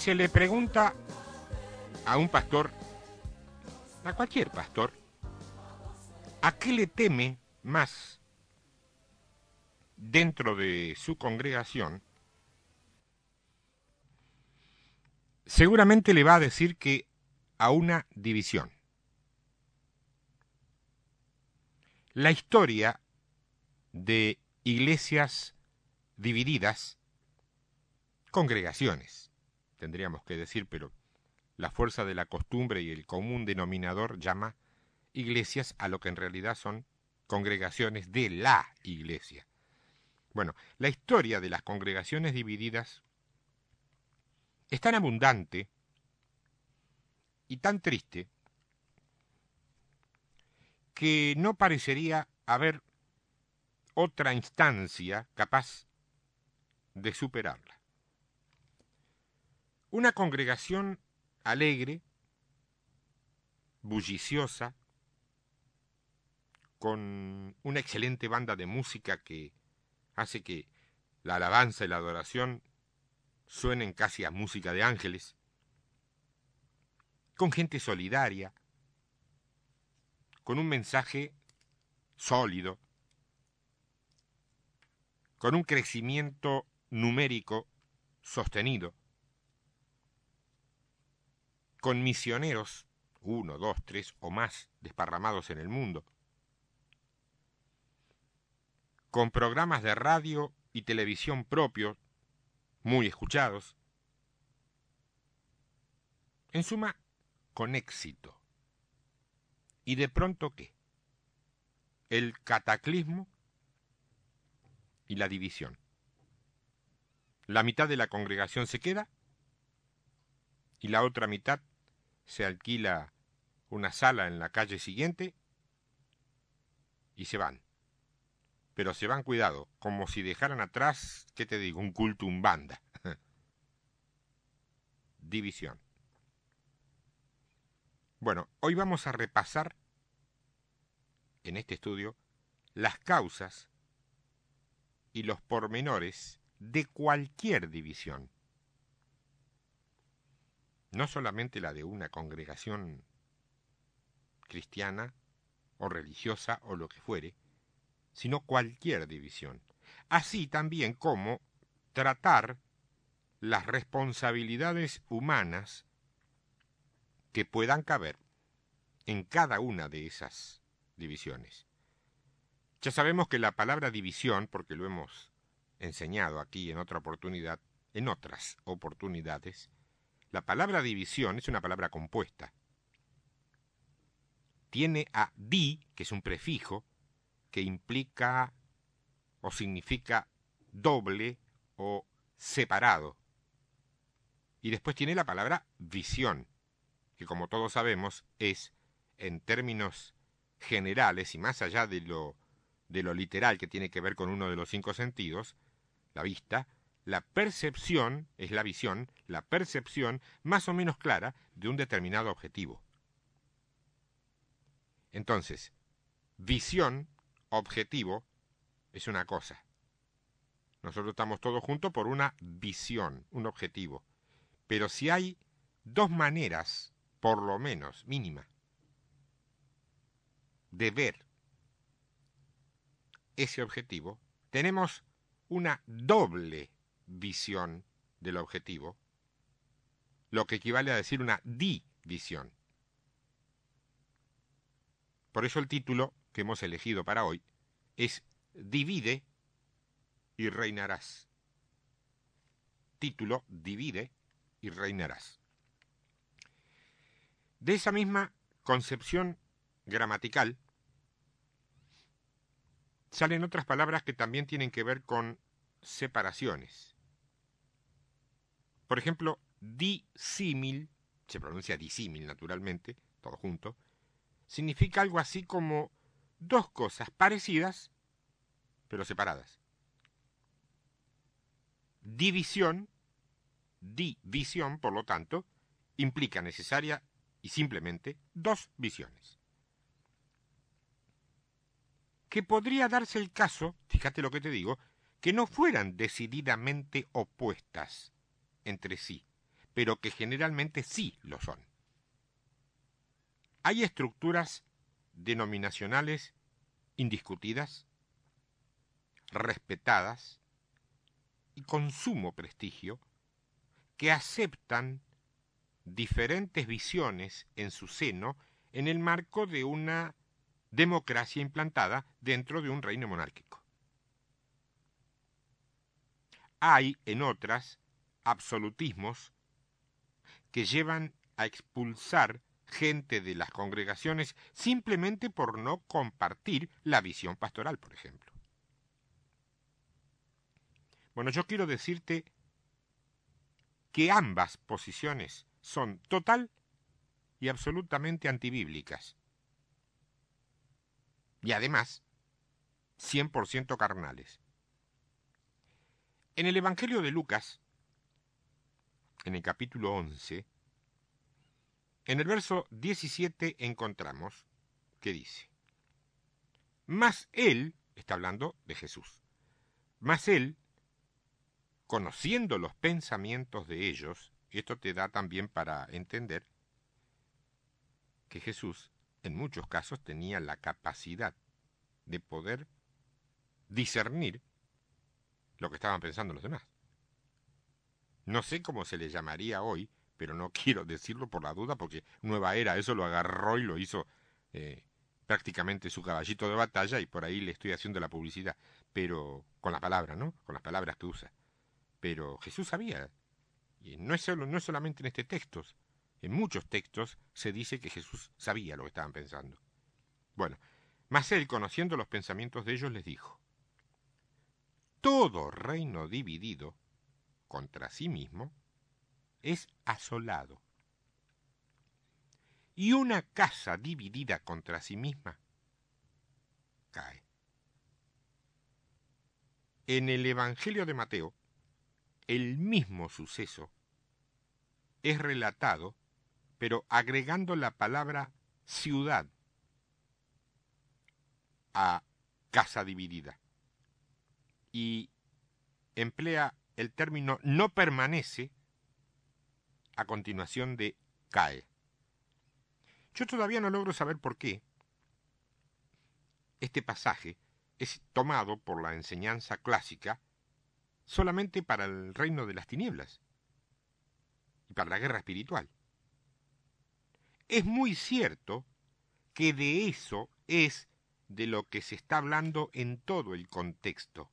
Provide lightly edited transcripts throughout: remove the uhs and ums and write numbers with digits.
se le pregunta a un pastor, a cualquier pastor, ¿a qué le teme más dentro de su congregación? Seguramente le va a decir que a una división. La historia de iglesias divididas, congregaciones, tendríamos que decir, pero la fuerza de la costumbre y el común denominador llama iglesias a lo que en realidad son congregaciones de la iglesia. Bueno, la historia de las congregaciones divididas es tan abundante y tan triste que no parecería haber otra instancia capaz de superarla. Una congregación alegre, bulliciosa, con una excelente banda de música que hace que la alabanza y la adoración suenen casi a música de ángeles, con gente solidaria, con un mensaje sólido, con un crecimiento numérico sostenido, con misioneros, 1, 2, 3 o más desparramados en el mundo, con programas de radio y televisión propios, muy escuchados, en suma, con éxito. ¿Y de pronto qué? El cataclismo y la división. La mitad de la congregación se queda y la otra mitad se alquila una sala en la calle siguiente y se van. Pero se van, cuidado, como si dejaran atrás, ¿qué te digo?, un culto umbanda. División. Bueno, hoy vamos a repasar en este estudio las causas y los pormenores de cualquier división. No solamente la de una congregación cristiana o religiosa o lo que fuere, sino cualquier división. Así también como tratar las responsabilidades humanas que puedan caber en cada una de esas divisiones. Ya sabemos que la palabra división, porque lo hemos enseñado aquí en otras oportunidades, la palabra división es una palabra compuesta. Tiene a di, que es un prefijo, que implica o significa doble o separado. Y después tiene la palabra visión, que como todos sabemos es, en términos generales y más allá de lo literal que tiene que ver con uno de los 5 sentidos, la vista, la percepción es la visión, la percepción más o menos clara de un determinado objetivo. Entonces, visión, objetivo, es una cosa. Nosotros estamos todos juntos por una visión, un objetivo. Pero si hay dos maneras, por lo menos, mínima, de ver ese objetivo, tenemos una doble visión del objetivo, lo que equivale a decir una división. Por eso el título que hemos elegido para hoy es Divide y reinarás. Título, Divide y reinarás. De esa misma concepción gramatical salen otras palabras que también tienen que ver con separaciones. Por ejemplo, disímil, se pronuncia disímil naturalmente, todo junto, significa algo así como dos cosas parecidas, pero separadas. División, por lo tanto, implica necesaria y simplemente dos visiones. Que podría darse el caso, fíjate lo que te digo, que no fueran decididamente opuestas entre sí, pero que generalmente sí lo son. Hay estructuras denominacionales indiscutidas, respetadas y con sumo prestigio, que aceptan diferentes visiones en su seno en el marco de una democracia implantada dentro de un reino monárquico. Hay, en otras, absolutismos que llevan a expulsar gente de las congregaciones simplemente por no compartir la visión pastoral, por ejemplo. Bueno, yo quiero decirte que ambas posiciones son total y absolutamente antibíblicas. Y además, 100% carnales. En el Evangelio de Lucas, en el capítulo 11, en el verso 17 encontramos que dice: Mas él, está hablando de Jesús, mas él, conociendo los pensamientos de ellos, y esto te da también para entender que Jesús, en muchos casos, tenía la capacidad de poder discernir lo que estaban pensando los demás. No sé cómo se le llamaría hoy, pero no quiero decirlo por la duda, porque Nueva Era eso lo agarró y lo hizo prácticamente su caballito de batalla, y por ahí le estoy haciendo la publicidad, pero con la palabra, ¿no? Con las palabras que usa. Pero Jesús sabía, y no es solamente en este texto, en muchos textos se dice que Jesús sabía lo que estaban pensando. Bueno, mas él, conociendo los pensamientos de ellos, les dijo: todo reino dividido contra sí mismo es asolado, y una casa dividida contra sí misma cae. En el Evangelio de Mateo, el mismo suceso es relatado, pero agregando la palabra ciudad a casa dividida, y emplea el término no permanece a continuación de cae. Yo todavía no logro saber por qué este pasaje es tomado por la enseñanza clásica solamente para el reino de las tinieblas y para la guerra espiritual. Es muy cierto que de eso es de lo que se está hablando en todo el contexto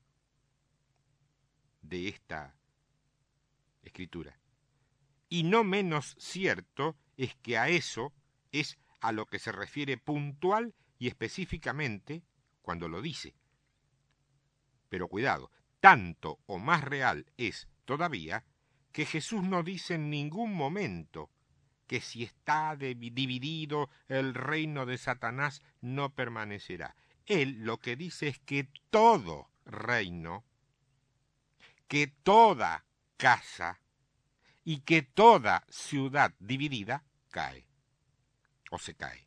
de esta escritura. Y no menos cierto es que a eso es a lo que se refiere puntual y específicamente cuando lo dice. Pero cuidado, tanto o más real es todavía que Jesús no dice en ningún momento que si está dividido el reino de Satanás no permanecerá. Él lo que dice es que todo reino, que toda casa y que toda ciudad dividida cae o se cae.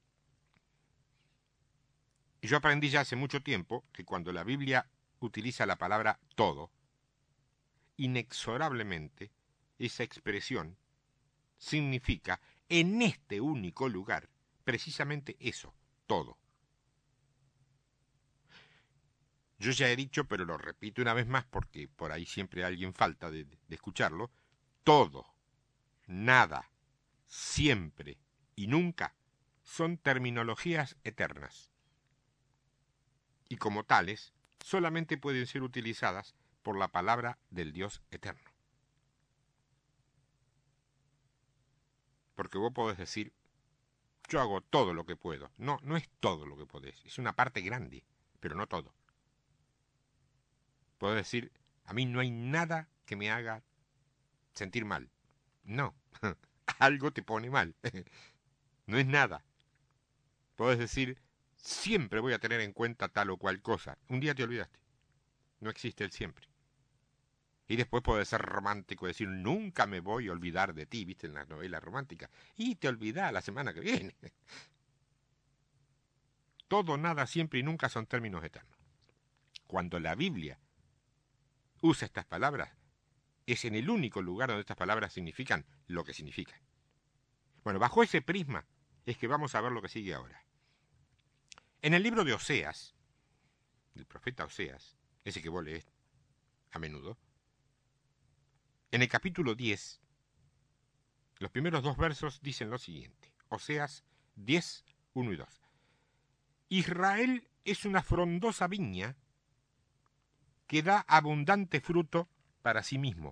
Y yo aprendí ya hace mucho tiempo que cuando la Biblia utiliza la palabra todo, inexorablemente esa expresión significa en este único lugar precisamente eso, todo. Yo ya he dicho, pero lo repito una vez más porque por ahí siempre alguien falta de escucharlo, todo, nada, siempre y nunca son terminologías eternas. Y como tales, solamente pueden ser utilizadas por la palabra del Dios eterno. Porque vos podés decir, yo hago todo lo que puedo. No, no es todo lo que podés, es una parte grande, pero no todo. Podés decir, a mí no hay nada que me haga sentir mal. No, algo te pone mal. No es nada. Podés decir, siempre voy a tener en cuenta tal o cual cosa. Un día te olvidaste. No existe el siempre. Y después podés ser romántico y decir, nunca me voy a olvidar de ti, viste, en las novelas románticas. Y te olvidás la semana que viene. Todo, nada, siempre y nunca son términos eternos. Cuando la Biblia usa estas palabras, es en el único lugar donde estas palabras significan lo que significan. Bueno, bajo ese prisma es que vamos a ver lo que sigue ahora. En el libro de Oseas, del profeta Oseas, ese que vos lees a menudo, en el capítulo 10, los primeros 2 versos dicen lo siguiente. Oseas 10, 1 y 2. Israel es una frondosa viña que da abundante fruto para sí mismo.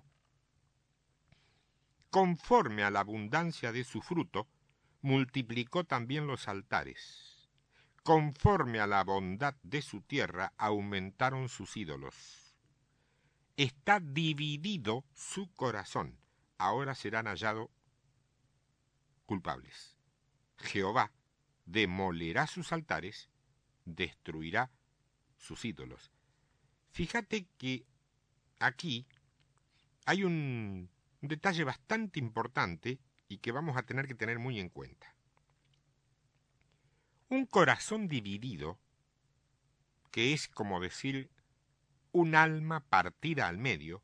Conforme a la abundancia de su fruto, multiplicó también los altares. Conforme a la bondad de su tierra, aumentaron sus ídolos. Está dividido su corazón. Ahora serán hallados culpables. Jehová demolerá sus altares, destruirá sus ídolos. Fíjate que aquí hay un detalle bastante importante y que vamos a tener que tener muy en cuenta. Un corazón dividido, que es como decir un alma partida al medio,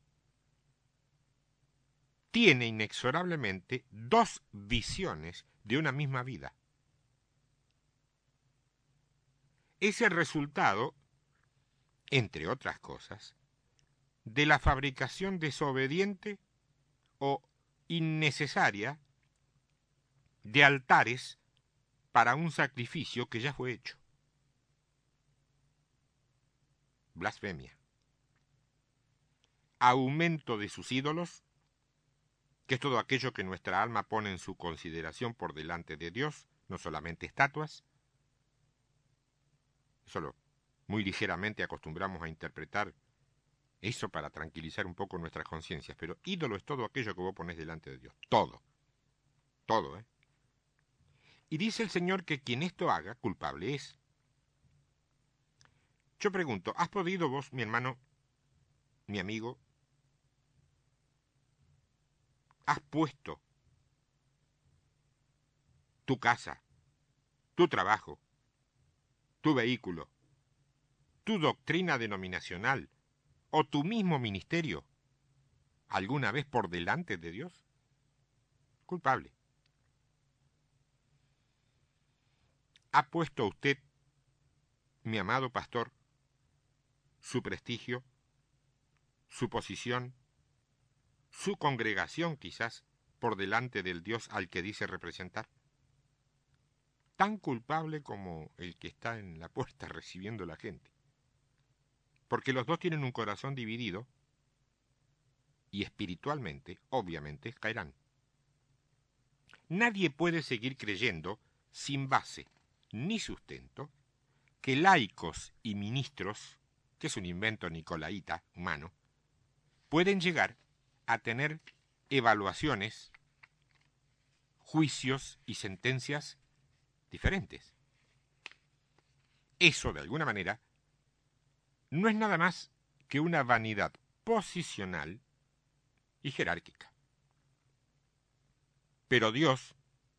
tiene inexorablemente 2 visiones de una misma vida. Es el resultado, entre otras cosas, de la fabricación desobediente o innecesaria de altares para un sacrificio que ya fue hecho. Blasfemia. Aumento de sus ídolos, que es todo aquello que nuestra alma pone en su consideración por delante de Dios, no solamente estatuas. Solo muy ligeramente acostumbramos a interpretar eso para tranquilizar un poco nuestras conciencias, pero ídolo es todo aquello que vos ponés delante de Dios. Todo. Todo, ¿eh? Y dice el Señor que quien esto haga, culpable es. Yo pregunto, ¿has podido vos, mi hermano, mi amigo, has puesto tu casa, tu trabajo, tu vehículo, tu doctrina denominacional o tu mismo ministerio alguna vez por delante de Dios? Culpable. ¿Ha puesto usted, mi amado pastor, su prestigio, su posición, su congregación quizás, por delante del Dios al que dice representar? Tan culpable como el que está en la puerta recibiendo a la gente. Porque los dos tienen un corazón dividido y espiritualmente, obviamente, caerán. Nadie puede seguir creyendo, sin base ni sustento, que laicos y ministros, que es un invento nicolaíta humano, pueden llegar a tener evaluaciones, juicios y sentencias diferentes. Eso, de alguna manera, no es nada más que una vanidad posicional y jerárquica. Pero Dios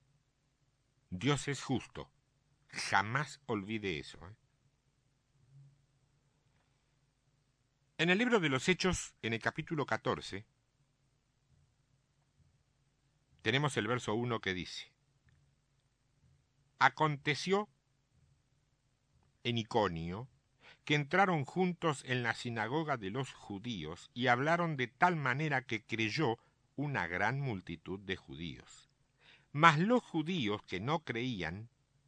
es justo. Jamás olvide eso, ¿eh? En el libro de los Hechos, en el capítulo 14, tenemos el verso 1 que dice: Aconteció en Iconio que entraron juntos en la sinagoga de los judíos y hablaron de tal manera que creyó una gran multitud de judíos. Mas los judíos que no creían,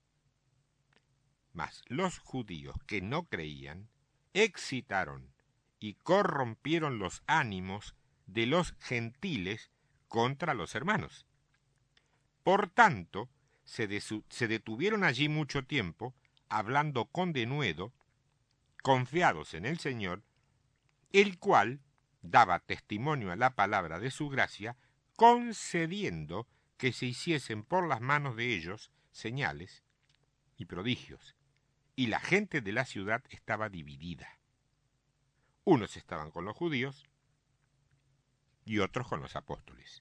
excitaron y corrompieron los ánimos de los gentiles contra los hermanos. Por tanto, se detuvieron allí mucho tiempo, hablando con denuedo, confiados en el Señor, el cual daba testimonio a la palabra de su gracia, concediendo que se hiciesen por las manos de ellos señales y prodigios. Y la gente de la ciudad estaba dividida. Unos estaban con los judíos y otros con los apóstoles.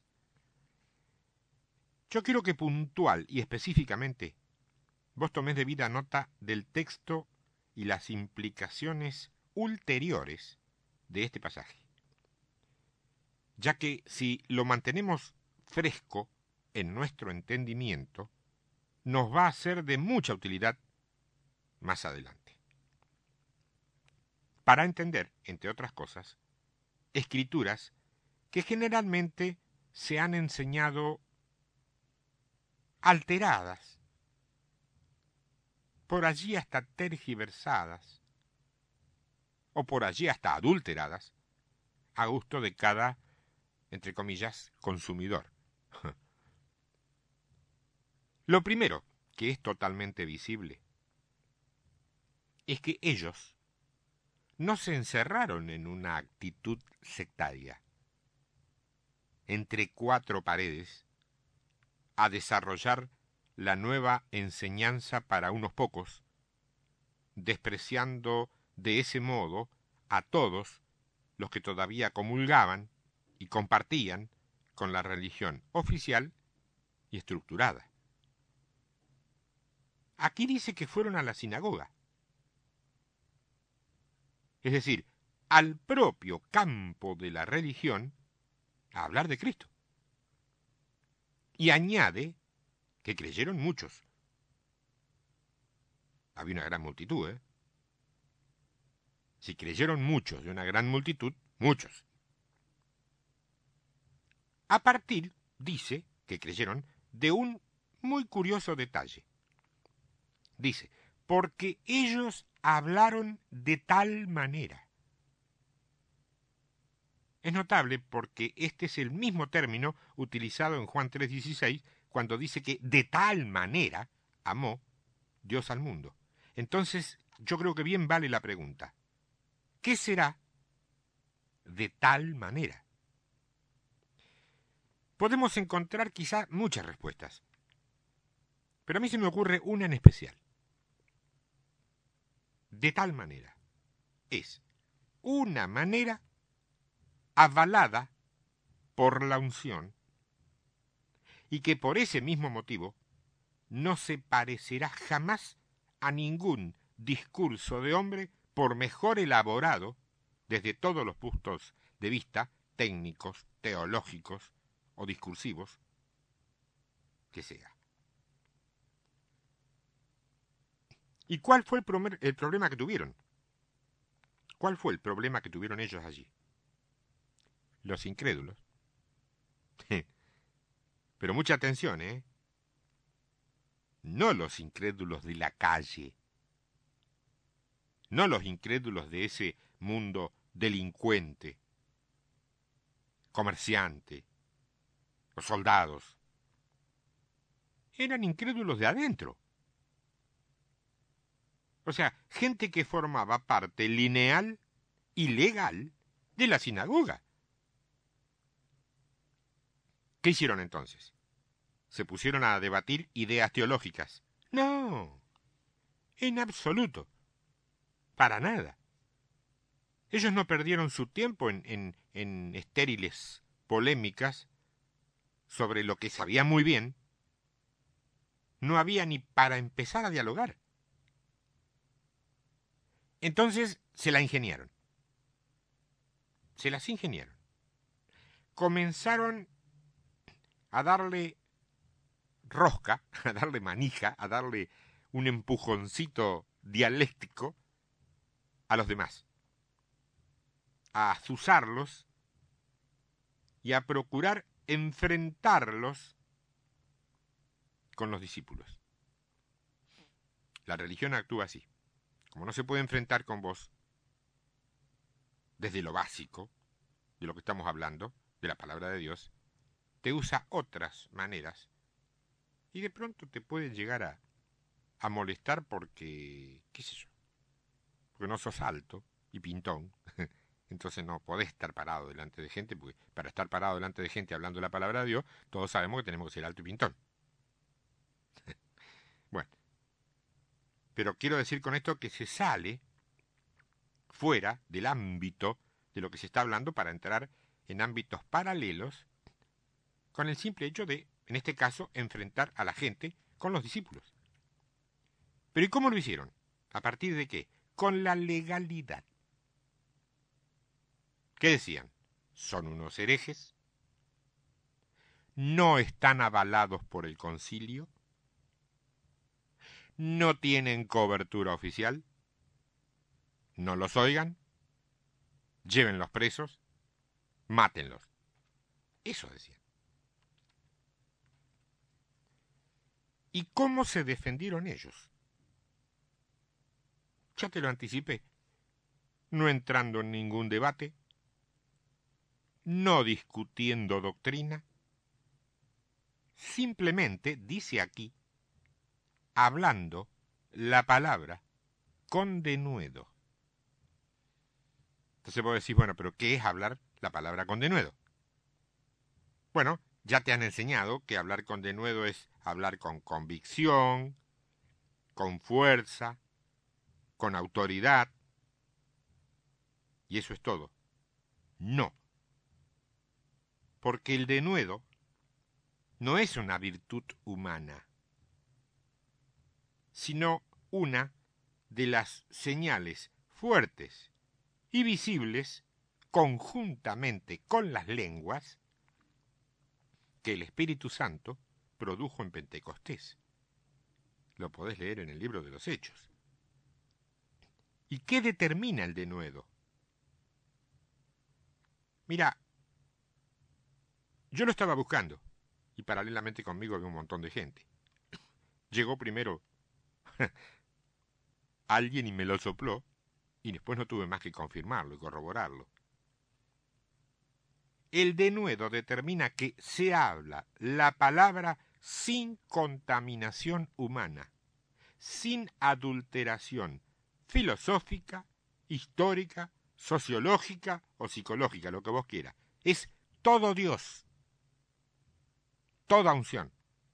Yo quiero que puntual y específicamente vos tomés debida nota del texto y las implicaciones ulteriores de este pasaje. ya que si lo mantenemos fresco en nuestro entendimiento, nos va a ser de mucha utilidad más adelante. Para entender, entre otras cosas, escrituras que generalmente se han enseñado alteradas, por allí hasta tergiversadas, o por allí hasta adulteradas, a gusto de cada, entre comillas, consumidor. Lo primero, que es totalmente visible, es que ellos no se encerraron en una actitud sectaria, entre cuatro paredes, a desarrollar la nueva enseñanza para unos pocos, despreciando de ese modo a todos los que todavía comulgaban y compartían con la religión oficial y estructurada. Aquí dice que fueron a la sinagoga, es decir, al propio campo de la religión, a hablar de Cristo. Y añade que creyeron muchos. Había una gran multitud, ¿eh? Si creyeron muchos de una gran multitud, muchos. A partir, dice, que creyeron de un muy curioso detalle. Dice, porque ellos hablaron de tal manera. Es notable porque este es el mismo término utilizado en Juan 3:16, cuando dice que de tal manera amó Dios al mundo. Entonces, yo creo que bien vale la pregunta. ¿Qué será de tal manera? Podemos encontrar quizá muchas respuestas, pero a mí se me ocurre una en especial. De tal manera es una manera avalada por la unción y que por ese mismo motivo no se parecerá jamás a ningún discurso de hombre, por mejor elaborado desde todos los puntos de vista técnicos, teológicos o discursivos que sea. ¿Y cuál fue el problema que tuvieron? ¿Cuál fue el problema que tuvieron ellos allí? Los incrédulos. Pero mucha atención, ¿eh? No los incrédulos de la calle, no los incrédulos de ese mundo delincuente, comerciante, los soldados. Eran incrédulos de adentro. O sea, gente que formaba parte lineal y legal de la sinagoga. ¿Qué hicieron entonces? ¿Se pusieron a debatir ideas teológicas? No, en absoluto. Para nada. Ellos no perdieron su tiempo en estériles polémicas sobre lo que sabían muy bien. No había ni para empezar a dialogar. Entonces se la ingeniaron. Se las ingeniaron. Comenzaron a darle rosca, a darle manija, a darle un empujoncito dialéctico a los demás, a azuzarlos y a procurar enfrentarlos con los discípulos. La religión actúa así. Como no se puede enfrentar con vos desde lo básico de lo que estamos hablando, de la palabra de Dios, te usa otras maneras y de pronto te puede llegar a molestar porque, qué sé yo, porque no sos alto y pintón, entonces no podés estar parado delante de gente, porque para estar parado delante de gente hablando la palabra de Dios, todos sabemos que tenemos que ser alto y pintón. Bueno, pero quiero decir con esto que se sale fuera del ámbito de lo que se está hablando para entrar en ámbitos paralelos con el simple hecho de, en este caso, enfrentar a la gente con los discípulos. ¿Pero y cómo lo hicieron? ¿A partir de qué? Con la legalidad. ¿Qué decían? son unos herejes, no están avalados por el concilio, no tienen cobertura oficial, no los oigan, llévenlos presos, mátenlos. Eso decían. ¿Y cómo se defendieron ellos? Ya te lo anticipé. No entrando en ningún debate, no discutiendo doctrina, simplemente, dice aquí, hablando la palabra con denuedo. Entonces vos decís, bueno, pero ¿qué es hablar la palabra con denuedo? Bueno, ya te han enseñado que hablar con denuedo es hablar con convicción, con fuerza, con autoridad, y eso es todo. No, porque el denuedo no es una virtud humana, sino una de las señales fuertes y visibles conjuntamente con las lenguas que el Espíritu Santo produjo en Pentecostés. Lo podés leer en el libro de los Hechos. ¿Y qué determina el denuedo? Mira, yo lo estaba buscando y paralelamente conmigo había un montón de gente. Llegó primero alguien y me lo sopló y después no tuve más que confirmarlo y corroborarlo. El denuedo determina que se habla la palabra sin contaminación humana, sin adulteración filosófica, histórica, sociológica o psicológica, lo que vos quieras. Es todo Dios, toda unción.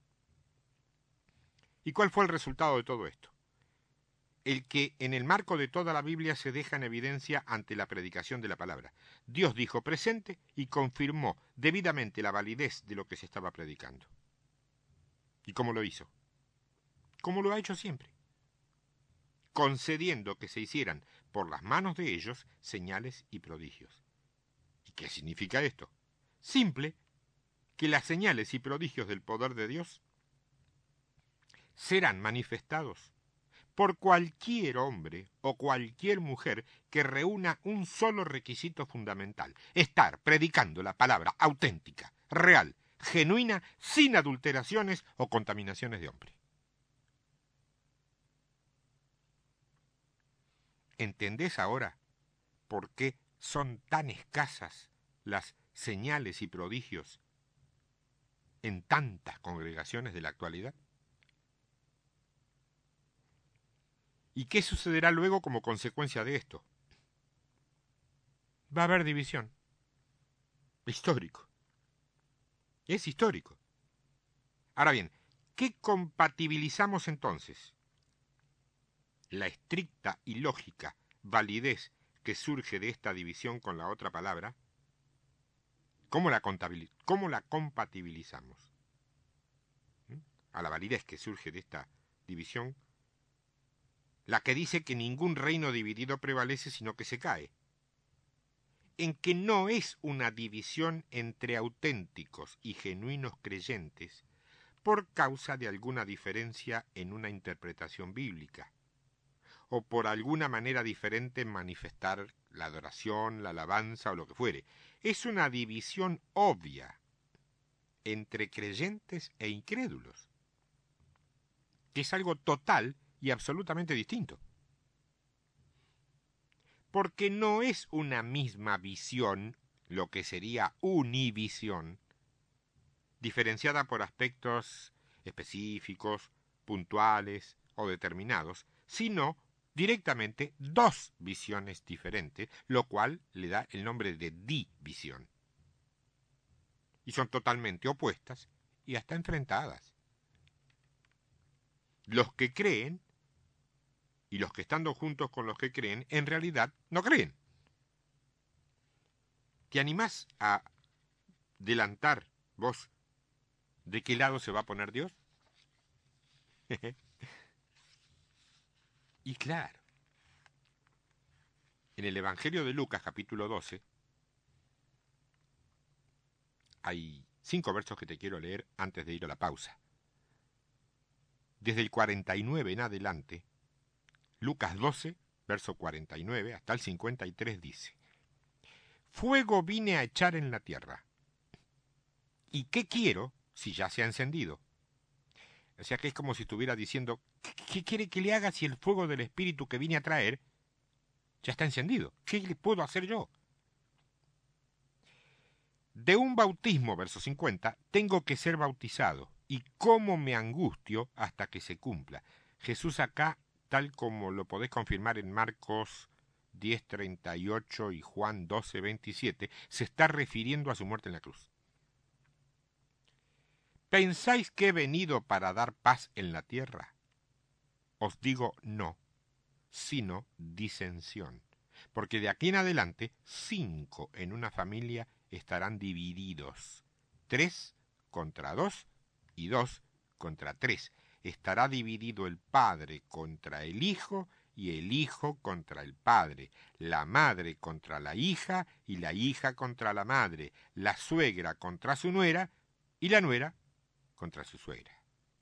¿Y cuál fue el resultado de todo esto? El que en el marco de toda la Biblia se deja en evidencia ante la predicación de la palabra. Dios dijo presente y confirmó debidamente la validez de lo que se estaba predicando. ¿Y cómo lo hizo? Como lo ha hecho siempre, concediendo que se hicieran por las manos de ellos señales y prodigios. ¿Y qué significa esto? Simple, que las señales y prodigios del poder de Dios serán manifestados por cualquier hombre o cualquier mujer que reúna un solo requisito fundamental: estar predicando la palabra auténtica, real, genuina, sin adulteraciones o contaminaciones de hombre. ¿Entendés ahora por qué son tan escasas las señales y prodigios en tantas congregaciones de la actualidad? ¿Y qué sucederá luego como consecuencia de esto? Va a haber división. Histórico. Es histórico. Ahora bien, ¿qué compatibilizamos entonces? La estricta y lógica validez que surge de esta división con la otra palabra, ¿cómo la compatibilizamos? A la validez que surge de esta división, la que dice que ningún reino dividido prevalece sino que se cae, en que no es una división entre auténticos y genuinos creyentes por causa de alguna diferencia en una interpretación bíblica, o por alguna manera diferente en manifestar la adoración, la alabanza o lo que fuere. Es una división obvia entre creyentes e incrédulos, que es algo total y absolutamente distinto. Porque no es una misma visión, lo que sería univisión, diferenciada por aspectos específicos, puntuales o determinados, sino directamente dos visiones diferentes, lo cual le da el nombre de división. Y son totalmente opuestas y hasta enfrentadas. Los que creen y los que estando juntos con los que creen, en realidad no creen. ¿Te animás a adelantar vos de qué lado se va a poner Dios? Y claro, en el Evangelio de Lucas, capítulo 12, hay 5 versos que te quiero leer antes de ir a la pausa. Desde el 49 en adelante, Lucas 12, verso 49 hasta el 53 dice: Fuego vine a echar en la tierra. ¿Y qué quiero si ya se ha encendido? O sea que es como si estuviera diciendo, ¿qué quiere que le haga si el fuego del Espíritu que vine a traer ya está encendido? ¿Qué le puedo hacer yo? De un bautismo, verso 50, tengo que ser bautizado, y cómo me angustio hasta que se cumpla. Jesús acá, tal como lo podés confirmar en Marcos 10:38 y Juan 12:27, se está refiriendo a su muerte en la cruz. ¿Pensáis que he venido para dar paz en la tierra? Os digo no, sino disensión. Porque de aquí en adelante, 5 en una familia estarán divididos. 3 contra 2 y 2 contra 3. Estará dividido el padre contra el hijo y el hijo contra el padre, la madre contra la hija y la hija contra la madre, la suegra contra su nuera y la nuera contra su suegra.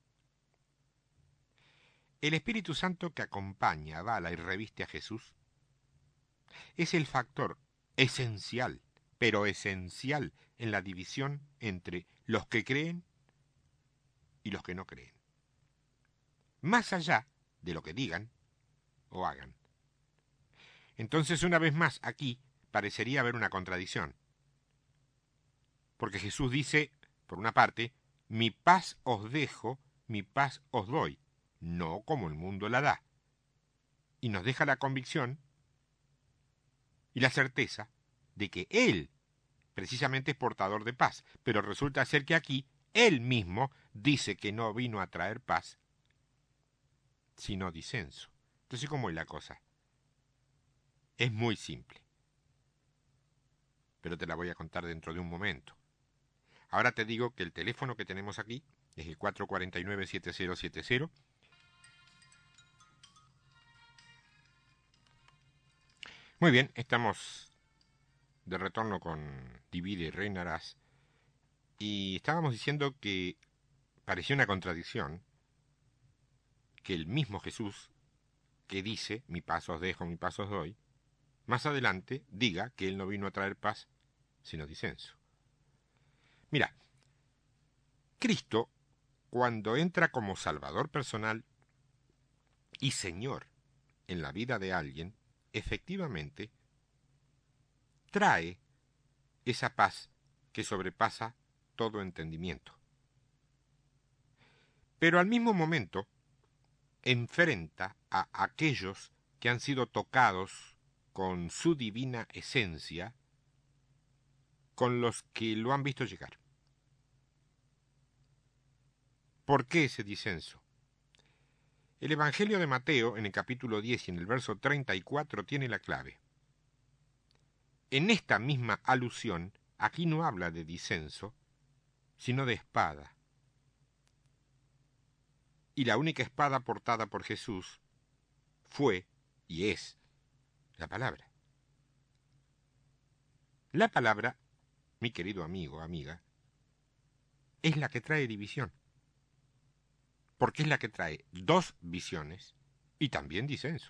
El Espíritu Santo que acompaña, avala y reviste a Jesús es el factor esencial, pero esencial en la división entre los que creen y los que no creen. Más allá de lo que digan o hagan. Entonces, una vez más, aquí parecería haber una contradicción. Porque Jesús dice, por una parte, mi paz os dejo, mi paz os doy, no como el mundo la da. Y nos deja la convicción y la certeza de que Él precisamente es portador de paz, pero resulta ser que aquí Él mismo dice que no vino a traer paz, sino disenso. Entonces, ¿cómo es la cosa? Es muy simple, pero te la voy a contar dentro de un momento. Ahora te digo que el teléfono que tenemos aquí es el 449-7070. Muy bien, estamos de retorno con Divide y reinarás. Y estábamos diciendo que parecía una contradicción que el mismo Jesús, que dice, mi paz os dejo, mi paz os doy, más adelante diga que Él no vino a traer paz, sino disenso. Mira, Cristo, cuando entra como Salvador personal y Señor en la vida de alguien, efectivamente trae esa paz que sobrepasa todo entendimiento. Pero al mismo momento enfrenta a aquellos que han sido tocados con su divina esencia, con los que lo han visto llegar. ¿Por qué ese disenso? El Evangelio de Mateo, en el capítulo 10 y en el verso 34, tiene la clave. En esta misma alusión, aquí no habla de disenso, sino de espada. Y la única espada portada por Jesús fue y es la palabra. La palabra, mi querido amigo, amiga, es la que trae división. Porque es la que trae 2 visiones y también disenso.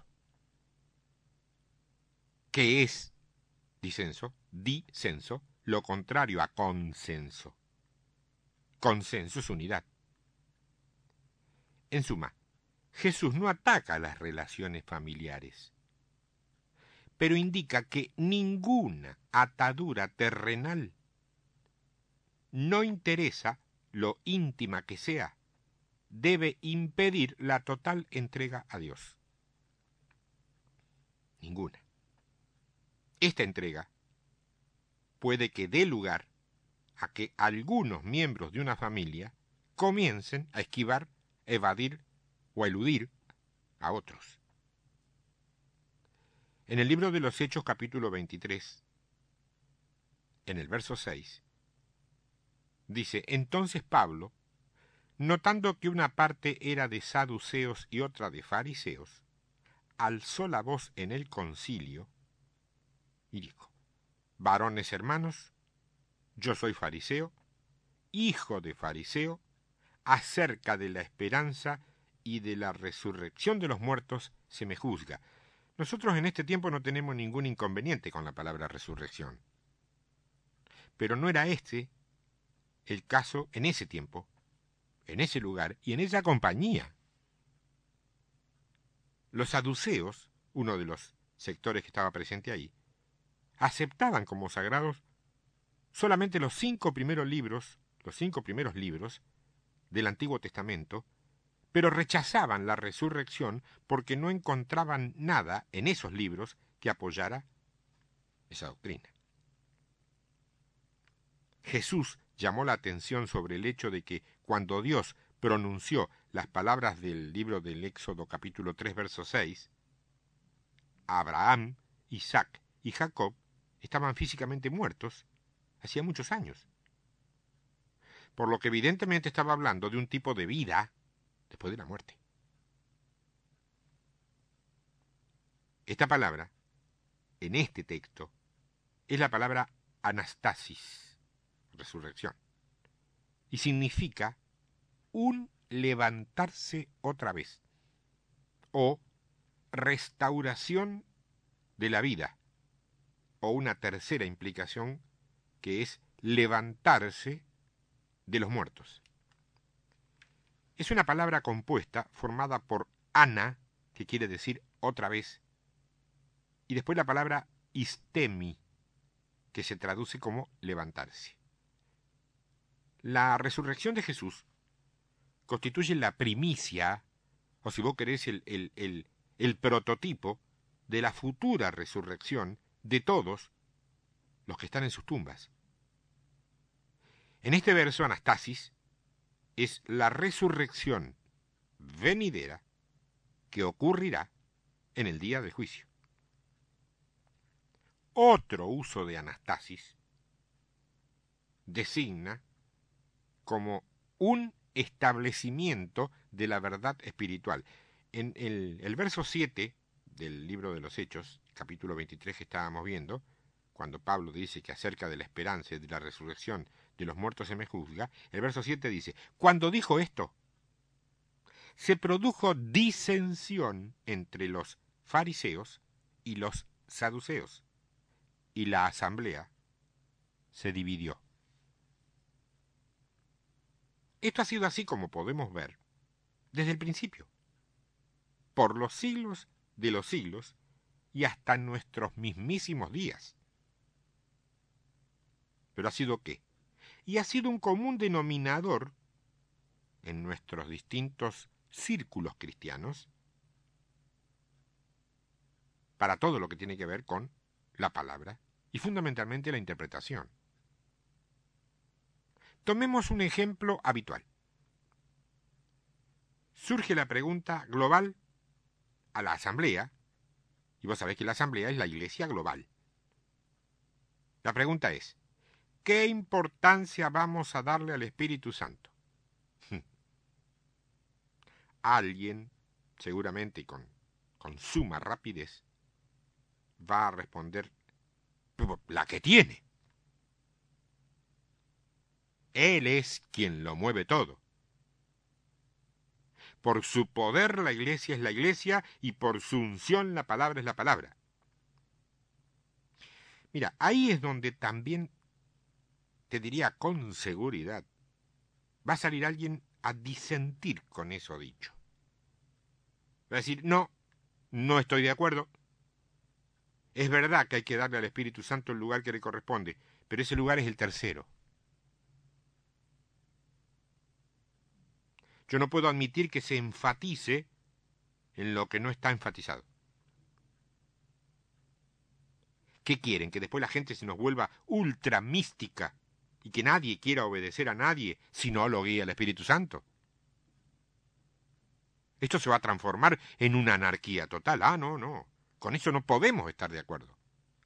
¿Qué es disenso? Disenso, lo contrario a consenso. Consenso es unidad. En suma, Jesús no ataca las relaciones familiares, pero indica que ninguna atadura terrenal, no interesa lo íntima que sea, debe impedir la total entrega a Dios. Ninguna. Esta entrega puede que dé lugar a que algunos miembros de una familia comiencen a esquivar, evadir o a eludir a otros. En el libro de los Hechos, capítulo 23, en el verso 6, dice, entonces Pablo, notando que una parte era de saduceos y otra de fariseos, alzó la voz en el concilio y dijo, varones hermanos, yo soy fariseo, hijo de fariseo, acerca de la esperanza y de la resurrección de los muertos se me juzga. Nosotros en este tiempo no tenemos ningún inconveniente con la palabra resurrección. Pero no era este el caso en ese tiempo, en ese lugar y en esa compañía. Los saduceos, uno de los sectores que estaba presente ahí, aceptaban como sagrados solamente los 5 primeros libros del Antiguo Testamento, pero rechazaban la resurrección porque no encontraban nada en esos libros que apoyara esa doctrina. Jesús llamó la atención sobre el hecho de que cuando Dios pronunció las palabras del libro del Éxodo capítulo 3, verso 6, Abraham, Isaac y Jacob estaban físicamente muertos hacía muchos años. Por lo que evidentemente estaba hablando de un tipo de vida después de la muerte. Esta palabra, en este texto, es la palabra anastasis, resurrección, y significa un levantarse otra vez, o restauración de la vida, o una tercera implicación que es levantarse de los muertos. Es una palabra compuesta formada por ana, que quiere decir otra vez, y después la palabra istemi, que se traduce como levantarse. La resurrección de Jesús constituye la primicia, o si vos querés, el prototipo de la futura resurrección de todos los que están en sus tumbas. En este verso, anastasis es la resurrección venidera que ocurrirá en el día del juicio. Otro uso de anastasis designa como un establecimiento de la verdad espiritual. En el verso 7 del libro de los Hechos, capítulo 23 que estábamos viendo, cuando Pablo dice que acerca de la esperanza y de la resurrección de los muertos se me juzga, el verso 7 dice, cuando dijo esto, se produjo disensión entre los fariseos y los saduceos, y la asamblea se dividió. Esto ha sido así, como podemos ver, desde el principio, por los siglos de los siglos y hasta nuestros mismísimos días. ¿Pero ha sido qué? Y ha sido un común denominador en nuestros distintos círculos cristianos para todo lo que tiene que ver con la palabra y fundamentalmente la interpretación. Tomemos un ejemplo habitual. Surge la pregunta global a la asamblea, y vos sabés que la asamblea es la iglesia global. La pregunta es, ¿qué importancia vamos a darle al Espíritu Santo? Alguien, seguramente con suma rapidez, va a responder, la que tiene. Él es quien lo mueve todo. Por su poder la iglesia es la iglesia y por su unción la palabra es la palabra. Mira, ahí es donde también, te diría con seguridad, va a salir alguien a disentir con eso dicho. Va a decir, no estoy de acuerdo. Es verdad que hay que darle al Espíritu Santo el lugar que le corresponde, pero ese lugar es el tercero. Yo no puedo admitir que se enfatice en lo que no está enfatizado. ¿Qué quieren? ¿Que después la gente se nos vuelva ultra mística y que nadie quiera obedecer a nadie si no lo guía el Espíritu Santo? Esto se va a transformar en una anarquía total. No. Con eso no podemos estar de acuerdo.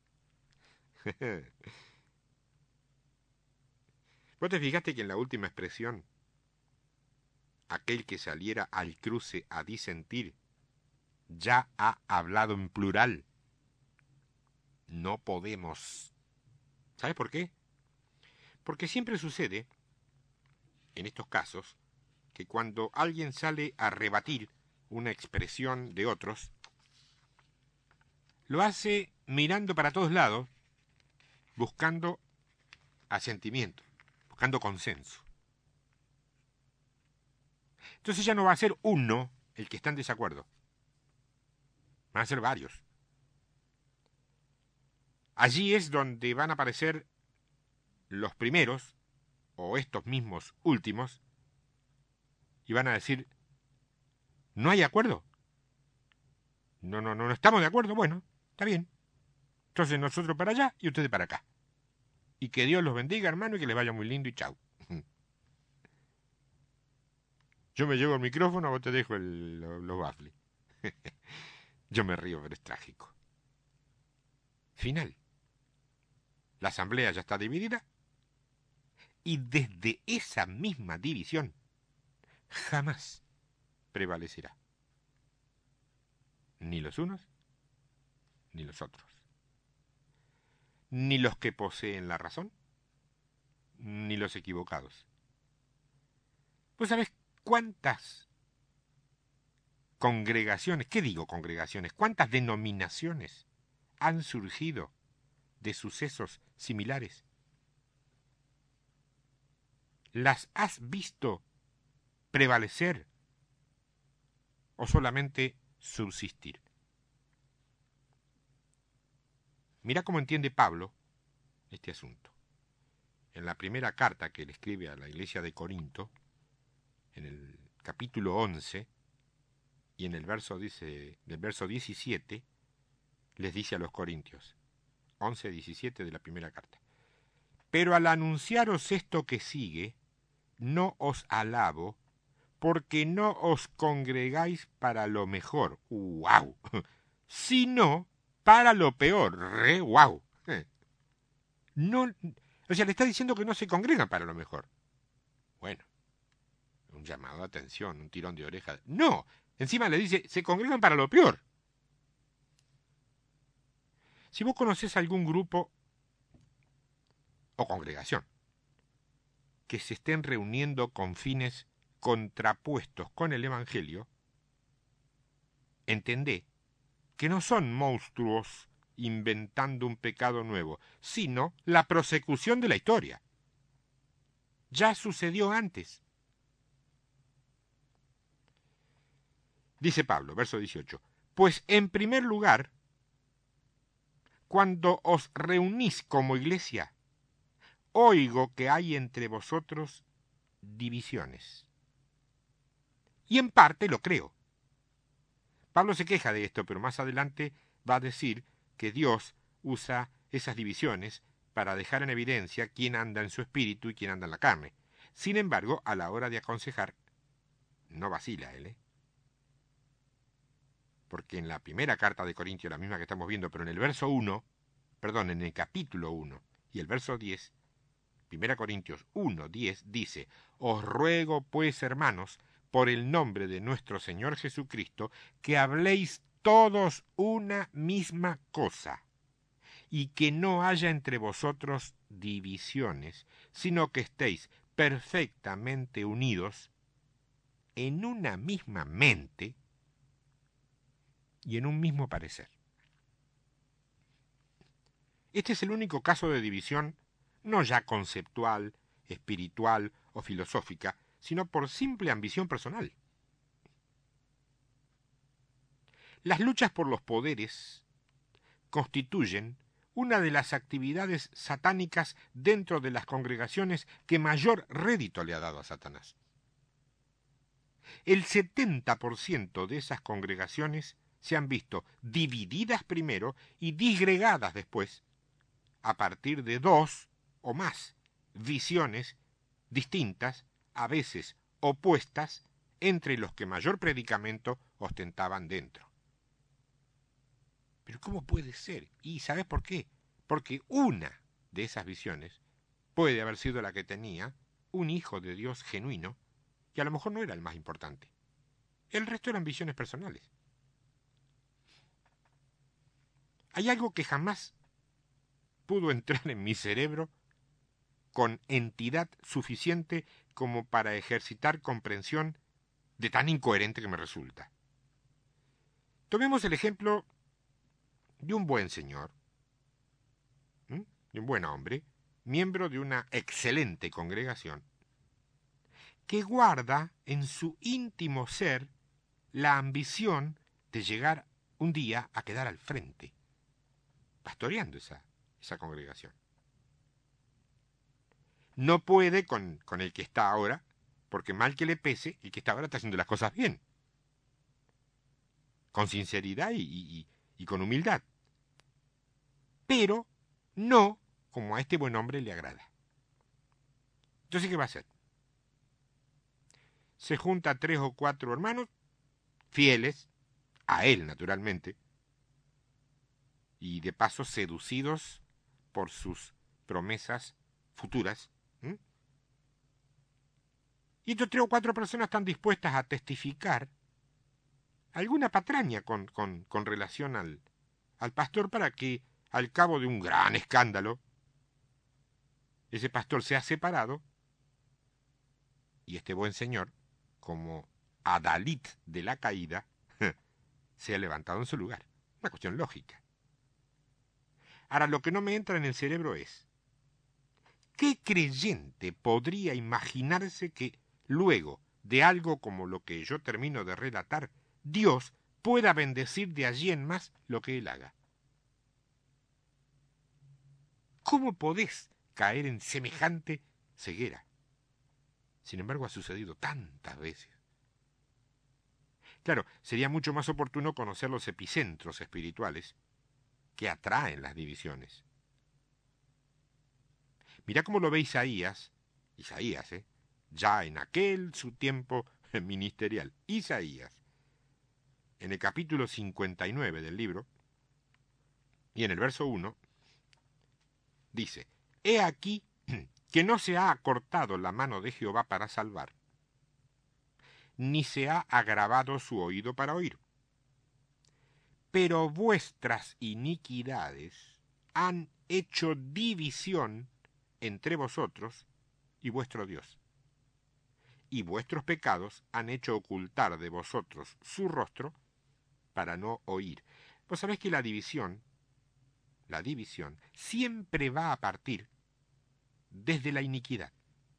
¿Vos te fijaste que en la última expresión, aquel que saliera al cruce a disentir, ya ha hablado en plural? No podemos. ¿Sabes por qué? Porque siempre sucede en estos casos, que cuando alguien sale a rebatir una expresión de otros, lo hace mirando para todos lados, buscando asentimiento, buscando consenso. Entonces ya no va a ser uno el que está en desacuerdo, van a ser varios. Allí es donde van a aparecer los primeros, o estos mismos últimos, y van a decir, ¿no hay acuerdo? No estamos de acuerdo. Bueno, está bien. Entonces nosotros para allá y ustedes para acá. Y que Dios los bendiga, hermano, y que les vaya muy lindo y chau. Yo me llevo el micrófono, a vos te dejo los baffles. Yo me río, pero es trágico. Final. La asamblea ya está dividida y desde esa misma división jamás prevalecerá ni los unos ni los otros, ni los que poseen la razón ni los equivocados. ¿Vos sabés cuántas congregaciones, qué digo congregaciones, cuántas denominaciones han surgido de sucesos similares? ¿Las has visto prevalecer o solamente subsistir? Mira cómo entiende Pablo este asunto. En la primera carta que le escribe a la iglesia de Corinto, en el capítulo 11, y en el verso, del verso 17, les dice a los corintios, 11-17 de la primera carta, pero al anunciaros esto que sigue, no os alabo, porque no os congregáis para lo mejor, ¡wow!, sino para lo peor, ¡wow! No, o sea, le está diciendo que no se congregan para lo mejor. Bueno, un llamado de atención, un tirón de oreja. No, encima le dice, se congregan para lo peor. Si vos conocés algún grupo o congregación que se estén reuniendo con fines contrapuestos con el Evangelio, entendé que no son monstruos inventando un pecado nuevo, sino la prosecución de la historia. Ya sucedió antes. Dice Pablo, verso 18, pues en primer lugar, cuando os reunís como iglesia, oigo que hay entre vosotros divisiones. Y en parte lo creo. Pablo se queja de esto, pero más adelante va a decir que Dios usa esas divisiones para dejar en evidencia quién anda en su espíritu y quién anda en la carne. Sin embargo, a la hora de aconsejar, no vacila él, porque en la primera carta de Corintios, la misma que estamos viendo, pero en el verso 1, en el capítulo 1 y el verso 10, 1 Corintios 1, 10, dice, os ruego pues, hermanos, por el nombre de nuestro Señor Jesucristo, que habléis todos una misma cosa, y que no haya entre vosotros divisiones, sino que estéis perfectamente unidos en una misma mente y en un mismo parecer. Este es el único caso de división, no ya conceptual, espiritual o filosófica, sino por simple ambición personal. Las luchas por los poderes constituyen una de las actividades satánicas dentro de las congregaciones que mayor rédito le ha dado a Satanás. El 70% de esas congregaciones se han visto divididas primero y disgregadas después, a partir de dos o más visiones distintas, a veces opuestas, entre los que mayor predicamento ostentaban dentro. Pero ¿cómo puede ser? ¿Y sabes por qué? Porque una de esas visiones puede haber sido la que tenía un hijo de Dios genuino, y a lo mejor no era el más importante. El resto eran visiones personales. Hay algo que jamás pudo entrar en mi cerebro con entidad suficiente como para ejercitar comprensión de tan incoherente que me resulta. Tomemos el ejemplo de un buen señor, de un buen hombre, miembro de una excelente congregación, que guarda en su íntimo ser la ambición de llegar un día a quedar al frente, pastoreando esa congregación. No puede con el que está ahora, porque mal que le pese, el que está ahora está haciendo las cosas bien, con sinceridad y con humildad. Pero no como a este buen hombre le agrada. Entonces, ¿qué va a hacer? Se junta 3 o 4 hermanos, fieles, a él naturalmente, y de paso seducidos por sus promesas futuras. Y estos 3 o 4 personas están dispuestas a testificar alguna patraña con relación al pastor para que, al cabo de un gran escándalo, ese pastor sea separado y este buen señor, como adalid de la caída, sea levantado en su lugar. Una cuestión lógica. Ahora, lo que no me entra en el cerebro es, ¿qué creyente podría imaginarse que luego de algo como lo que yo termino de relatar, Dios pueda bendecir de allí en más lo que Él haga? ¿Cómo podés caer en semejante ceguera? Sin embargo, ha sucedido tantas veces. Claro, sería mucho más oportuno conocer los epicentros espirituales que atraen las divisiones. Mirá cómo lo ve Isaías, ya en aquel su tiempo ministerial. Isaías, en el capítulo 59 del libro, y en el verso 1, dice, «He aquí que no se ha acortado la mano de Jehová para salvar, ni se ha agravado su oído para oír. Pero vuestras iniquidades han hecho división entre vosotros y vuestro Dios, y vuestros pecados han hecho ocultar de vosotros su rostro para no oír». Vos sabés que la división siempre va a partir desde la iniquidad.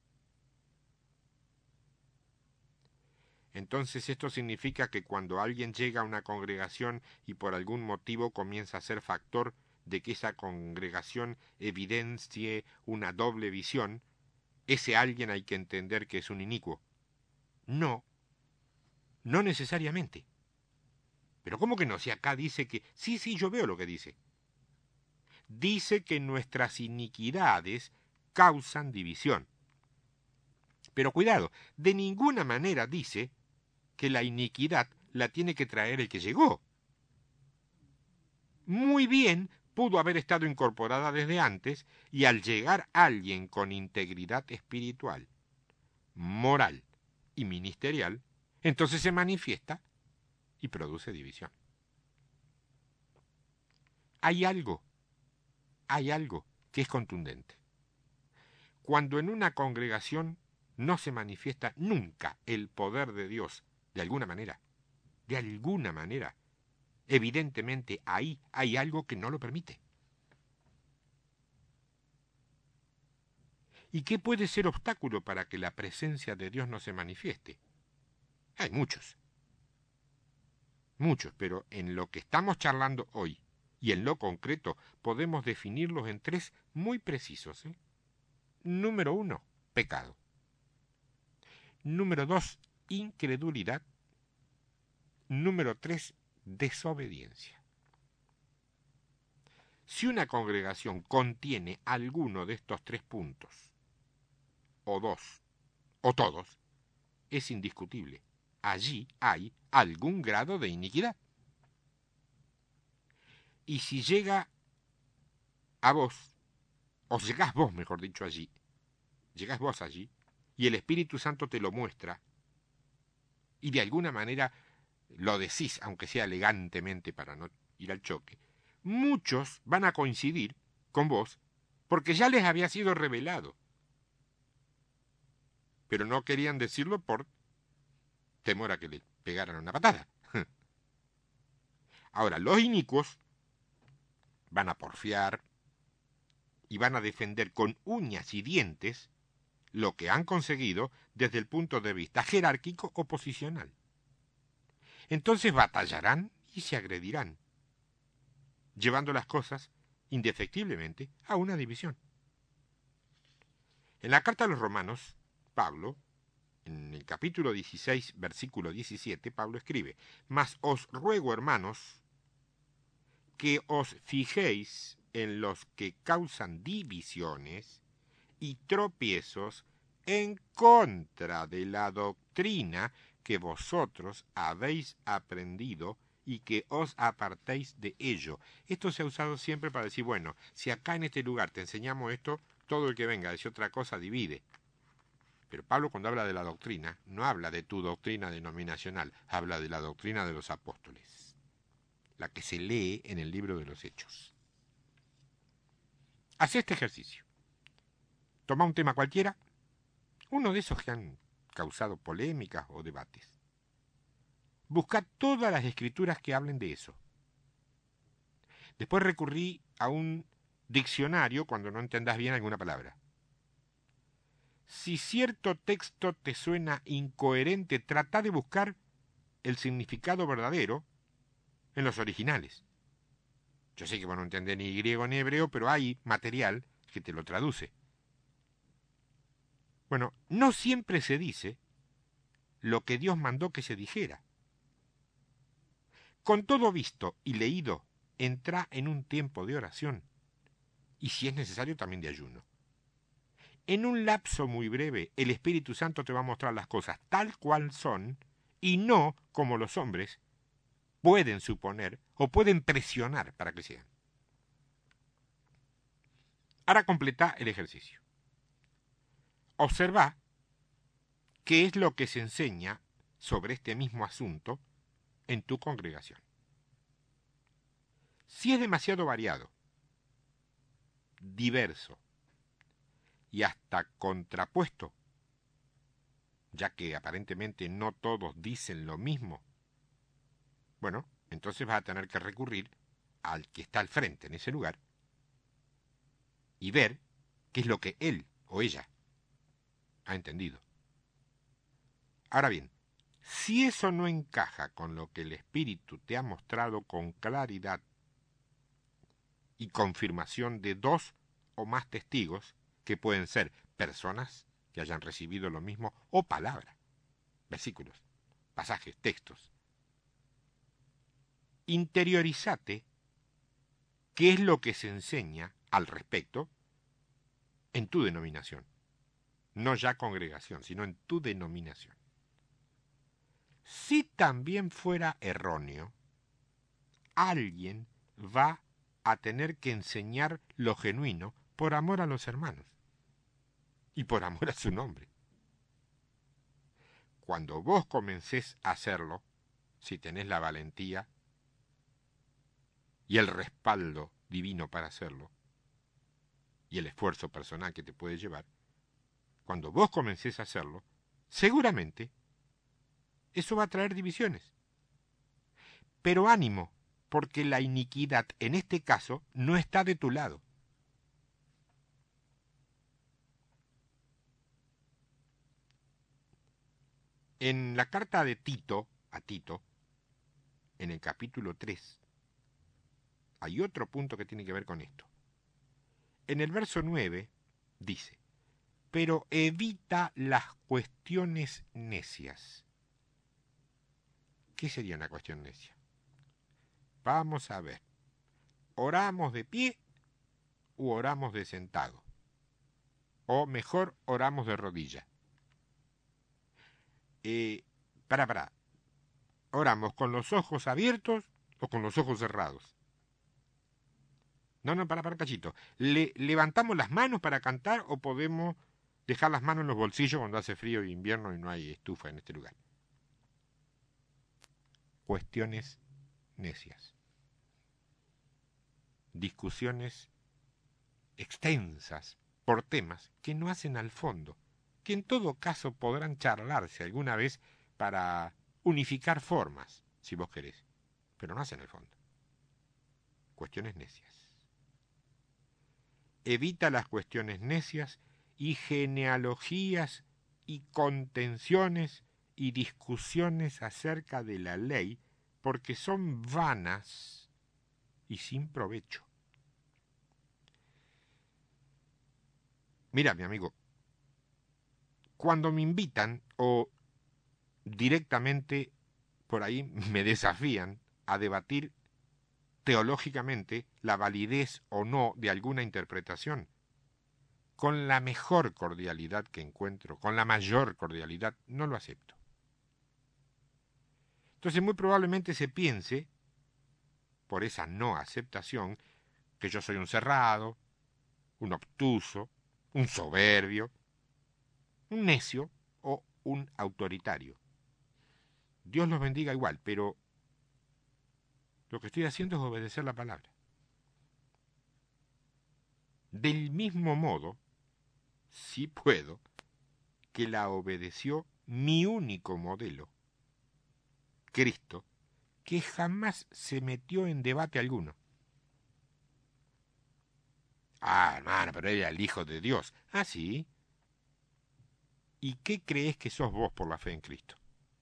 Entonces esto significa que cuando alguien llega a una congregación y por algún motivo comienza a ser factor de que esa congregación evidencie una doble visión, ese alguien hay que entender que es un inicuo. No necesariamente. Pero ¿cómo que no? Si acá dice que... Sí, yo veo lo que dice. Dice que nuestras iniquidades causan división. Pero cuidado, de ninguna manera dice que la iniquidad la tiene que traer el que llegó. Muy bien pudo haber estado incorporada desde antes y al llegar alguien con integridad espiritual, moral y ministerial, entonces se manifiesta y produce división. Hay algo que es contundente. Cuando en una congregación no se manifiesta nunca el poder de Dios de alguna manera, evidentemente ahí hay algo que no lo permite. ¿Y qué puede ser obstáculo para que la presencia de Dios no se manifieste? Hay muchos, pero en lo que estamos charlando hoy y en lo concreto podemos definirlos en 3 muy precisos. Número 1, pecado. Número 2, incredulidad. Número 3, desobediencia. Si una congregación contiene alguno de estos 3 puntos, o 2, o todos, es indiscutible. Allí hay algún grado de iniquidad. Y si llega a vos, o llegás vos, mejor dicho, allí, y el Espíritu Santo te lo muestra, y de alguna manera lo decís, aunque sea elegantemente para no ir al choque, muchos van a coincidir con vos porque ya les había sido revelado. pero no querían decirlo por temor a que le pegaran una patada. Ahora, los inicuos van a porfiar y van a defender con uñas y dientes lo que han conseguido desde el punto de vista jerárquico o posicional. Entonces batallarán y se agredirán, llevando las cosas indefectiblemente a una división. En la carta a los Romanos, Pablo, en el capítulo 16, versículo 17, Pablo escribe: «Mas os ruego, hermanos, que os fijéis en los que causan divisiones y tropiezos en contra de la doctrina que vosotros habéis aprendido y que os apartéis de ello». Esto se ha usado siempre para decir, bueno, si acá en este lugar te enseñamos esto, todo el que venga a decir otra cosa divide. Pero Pablo, cuando habla de la doctrina, no habla de tu doctrina denominacional, habla de la doctrina de los apóstoles, la que se lee en el libro de los Hechos. Haz este ejercicio. Toma un tema cualquiera, uno de esos que han causado polémicas o debates. Busca todas las escrituras que hablen de eso. Después recurrí a un diccionario cuando no entendas bien alguna palabra. Si cierto texto te suena incoherente, trata de buscar el significado verdadero en los originales. Yo sé que vos no entendés ni griego ni hebreo, pero hay material que te lo traduce. Bueno, no siempre se dice lo que Dios mandó que se dijera. Con todo visto y leído, entra en un tiempo de oración y, si es necesario, también de ayuno. En un lapso muy breve, el Espíritu Santo te va a mostrar las cosas tal cual son y no como los hombres pueden suponer o pueden presionar para que sean. Ahora completa el ejercicio. Observa qué es lo que se enseña sobre este mismo asunto en tu congregación. Si es demasiado variado, diverso y hasta contrapuesto, ya que aparentemente no todos dicen lo mismo, bueno, entonces vas a tener que recurrir al que está al frente en ese lugar y ver qué es lo que él o ella ha entendido. Ahora bien, si eso no encaja con lo que el Espíritu te ha mostrado con claridad y confirmación de dos o más testigos, que pueden ser personas que hayan recibido lo mismo o palabras, versículos, pasajes, textos, interiorízate qué es lo que se enseña al respecto en tu denominación. No ya congregación, sino en tu denominación. Si también fuera erróneo, alguien va a tener que enseñar lo genuino por amor a los hermanos y por amor a su nombre. Cuando vos comencés a hacerlo, si tenés la valentía y el respaldo divino para hacerlo, y el esfuerzo personal que te puede llevar, cuando vos comencés a hacerlo, seguramente eso va a traer divisiones. Pero ánimo, porque la iniquidad en este caso no está de tu lado. En la carta de Tito, a Tito, en el capítulo 3, hay otro punto que tiene que ver con esto. En el verso 9 dice: pero evita las cuestiones necias. ¿Qué sería una cuestión necia? Vamos a ver. ¿Oramos de pie u oramos de sentado? O mejor, oramos de rodilla. Para. ¿Oramos con los ojos abiertos o con los ojos cerrados? No, para cachito. ¿Levantamos las manos para cantar o podemos dejar las manos en los bolsillos cuando hace frío e invierno y no hay estufa en este lugar? Cuestiones necias. Discusiones extensas por temas que no hacen al fondo que en todo caso podrán charlarse alguna vez para unificar formas, si vos querés, pero no hacen el fondo. Cuestiones necias. Evita las cuestiones necias y genealogías y contenciones y discusiones acerca de la ley, porque son vanas y sin provecho. Mira, mi amigo, cuando me invitan o directamente por ahí me desafían a debatir teológicamente la validez o no de alguna interpretación, con la mejor cordialidad que encuentro, con la mayor cordialidad, no lo acepto. Entonces muy probablemente se piense, por esa no aceptación, que yo soy un cerrado, un obtuso, un soberbio, un necio o un autoritario. Dios los bendiga igual, pero lo que estoy haciendo es obedecer la palabra. Del mismo modo, si puedo, que la obedeció mi único modelo, Cristo, que jamás se metió en debate alguno. Ah, hermano, pero él era el Hijo de Dios. Ah, sí. ¿Y qué crees que sos vos por la fe en Cristo?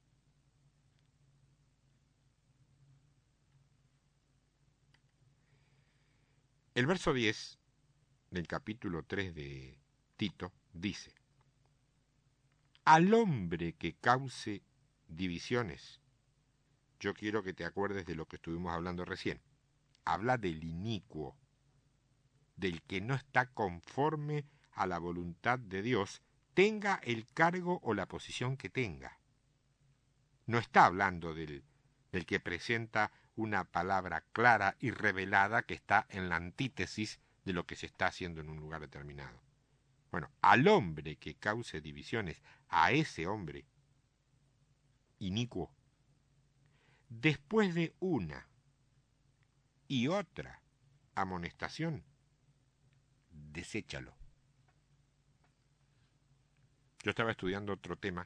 El verso 10 del capítulo 3 de Tito dice: al hombre que cause divisiones. Yo quiero que te acuerdes de lo que estuvimos hablando recién. Habla del inicuo, del que no está conforme a la voluntad de Dios, tenga el cargo o la posición que tenga. No está hablando del que presenta una palabra clara y revelada que está en la antítesis de lo que se está haciendo en un lugar determinado. Bueno, al hombre que cause divisiones, a ese hombre inicuo, después de una y otra amonestación, deséchalo. Yo estaba estudiando otro tema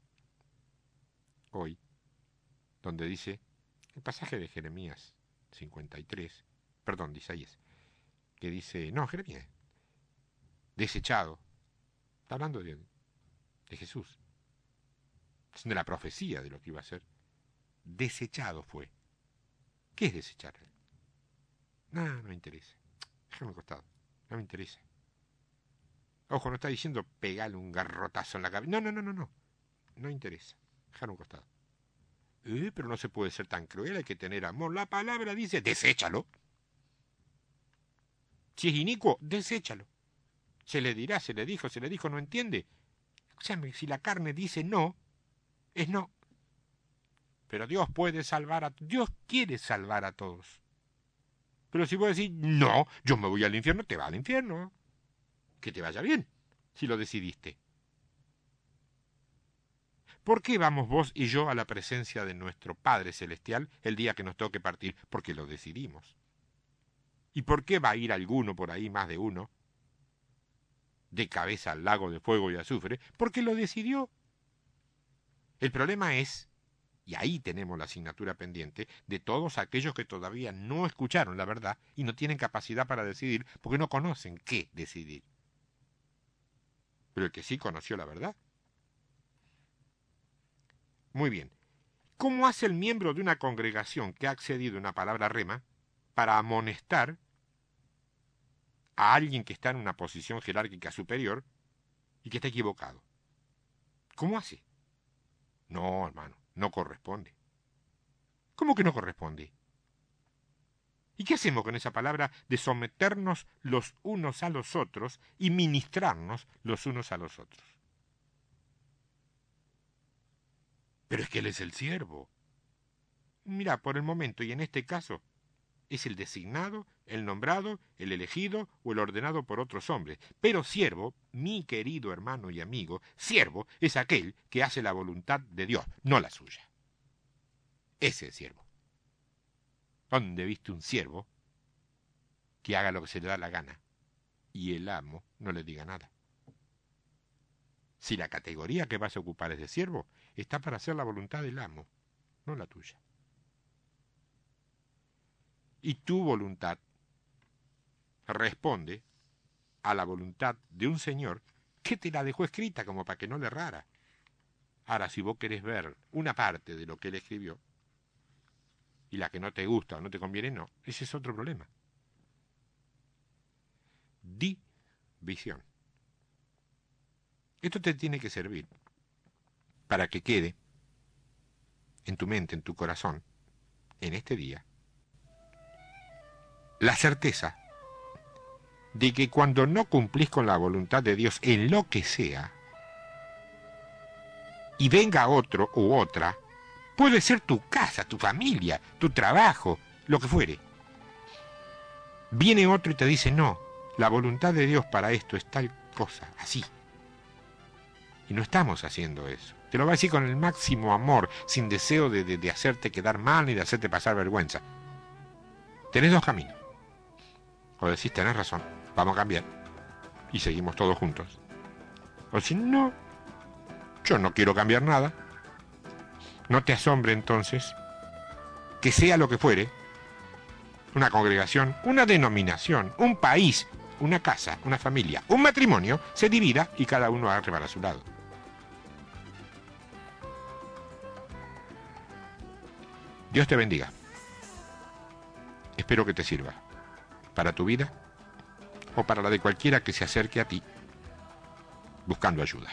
hoy, donde dice el pasaje de Jeremías 53, perdón, de Isaías, que dice, no, Jeremías, desechado, está hablando de Jesús, es de la profecía de lo que iba a ser, desechado fue. ¿Qué es desechar? No, no me interesa, déjame al costado, no me interesa. Ojo, no está diciendo pegarle un garrotazo en la cabeza, no me interesa, dejar un costado. Pero no se puede ser tan cruel, hay que tener amor. La palabra dice, deséchalo. Si es inicuo, deséchalo. Se le dirá, se le dijo, no entiende. Escúchame, si la carne dice no, es no. Pero Dios puede salvar Dios quiere salvar a todos. Pero si vos decís, no, yo me voy al infierno, te va al infierno. Que te vaya bien, si lo decidiste. ¿Por qué vamos vos y yo a la presencia de nuestro Padre Celestial el día que nos toque partir? Porque lo decidimos. ¿Y por qué va a ir alguno por ahí, más de uno, de cabeza al lago de fuego y azufre? Porque lo decidió. El problema es, y ahí tenemos la asignatura pendiente, de todos aquellos que todavía no escucharon la verdad y no tienen capacidad para decidir porque no conocen qué decidir. Pero el que sí conoció la verdad. Muy bien. ¿Cómo hace el miembro de una congregación que ha accedido a una palabra rema para amonestar a alguien que está en una posición jerárquica superior y que está equivocado? ¿Cómo hace? No, hermano, no corresponde. ¿Cómo que no corresponde? ¿Y qué hacemos con esa palabra de someternos los unos a los otros y ministrarnos los unos a los otros? Pero es que él es el siervo. Mira, por el momento y en este caso, es el designado, el nombrado, el elegido o el ordenado por otros hombres. Pero siervo, mi querido hermano y amigo, siervo es aquel que hace la voluntad de Dios, no la suya. Ese es siervo. ¿Dónde viste un siervo que haga lo que se le da la gana y el amo no le diga nada? si la categoría que vas a ocupar es de siervo, está para hacer la voluntad del amo, no la tuya. Y tu voluntad responde a la voluntad de un señor que te la dejó escrita como para que no le errara. Ahora, si vos querés ver una parte de lo que él escribió, y la que no te gusta o no te conviene, no, ese es otro problema. División. Esto te tiene que servir para que quede en tu mente, en tu corazón, en este día, la certeza de que cuando no cumplís con la voluntad de Dios en lo que sea, y venga otro u otra, puede ser tu casa, tu familia, tu trabajo, lo que fuere. Viene otro y te dice, no, la voluntad de Dios para esto es tal cosa, así. Y no estamos haciendo eso. Te lo va a decir con el máximo amor, sin deseo de hacerte quedar mal ni de hacerte pasar vergüenza. Tenés dos caminos. O decís, tenés razón, vamos a cambiar. Y seguimos todos juntos. O si no, yo no quiero cambiar nada. No te asombre entonces que sea lo que fuere, una congregación, una denominación, un país, una casa, una familia, un matrimonio, se divida y cada uno agarre para su lado. Dios te bendiga. Espero que te sirva para tu vida o para la de cualquiera que se acerque a ti buscando ayuda.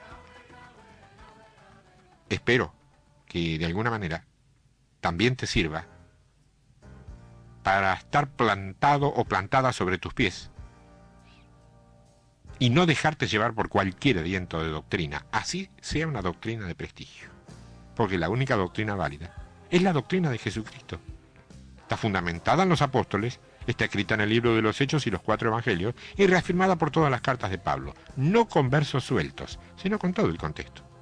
Espero que de alguna manera también te sirva para estar plantado o plantada sobre tus pies y no dejarte llevar por cualquier viento de doctrina, así sea una doctrina de prestigio, porque la única doctrina válida es la doctrina de Jesucristo. Está fundamentada en los apóstoles, está escrita en el libro de los Hechos y los 4 evangelios y reafirmada por todas las cartas de Pablo, no con versos sueltos, sino con todo el contexto.